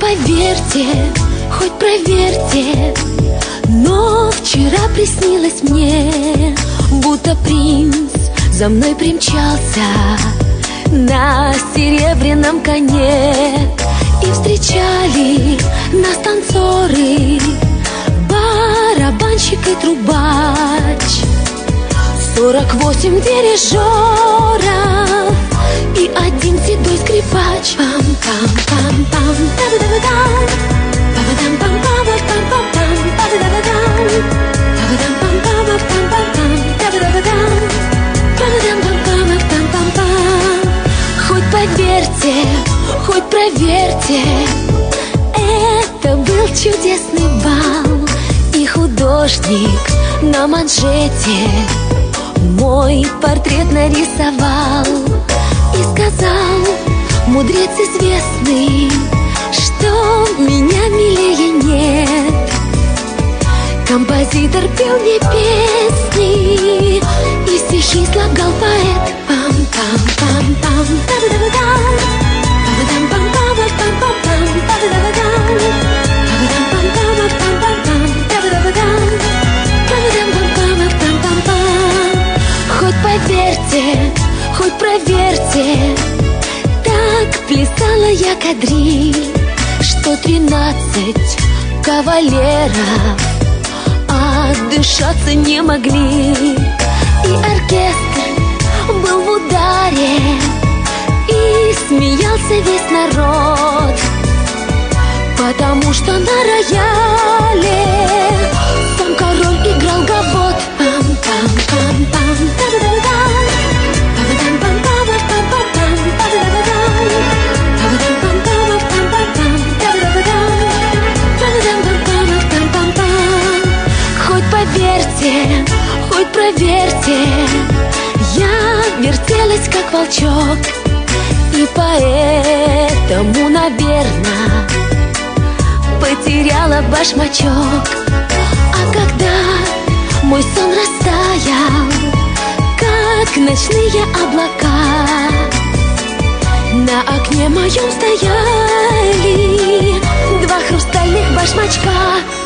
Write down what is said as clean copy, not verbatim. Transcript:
поверьте, хоть проверьте, но вчера приснилось мне, будто принц за мной примчался на серебряном коне. И встречали нас танцоры, барабанщик и трубач, 48 дирижеров и один седой скрипач. Пам-пам-пам-пам, та-да-да-да-да, па-ба-дам-пам-пам-пам-пам-пам, та-да-да-да-да, па-ба-дам-пам-пам-пам-пам-пам, та-да-да-да-да, па-ба-дам-пам-пам-пам-пам-пам. Хоть поверьте, хоть проверьте, это был чудесный бал, и художник на манжете мой портрет нарисовал и сказал, мудрец известный, что меня милее нет. Композитор пел мне песни и стихи слагал поэт. Пам-пам-пам-пам, та-да-да-да-да, па-ба-дам-пам-пам-пам-пам-пам, та-да-да-да-да, па-ба-дам-пам-пам-пам-пам-пам, та-да-да-да-да, па-ба-дам-пам-пам-пам-пам-пам. Хоть поверьте, хоть проверьте, так плясала я кадриль, что 13 кавалеров отдышаться не могли. И оркестр был в ударе, и смеялся весь народ, потому что на рояле сам король играл гавот. Пам-пам-пам-пам, та-да-да-да, па-ба-дам-пам-пам-пам-пам-пам, та-да-да-да-да, па-ба-дам-пам-пам-пам-пам-пам, та-да-да-да-да, па-ба-дам-пам-пам-пам-пам. Хоть поверьте, хоть проверьте, я вертелась как волчок, и поэтому, наверно, потеряла башмачок. А когда мой сон растаял, как ночные облака, на окне моем стояли два хрустальных башмачка.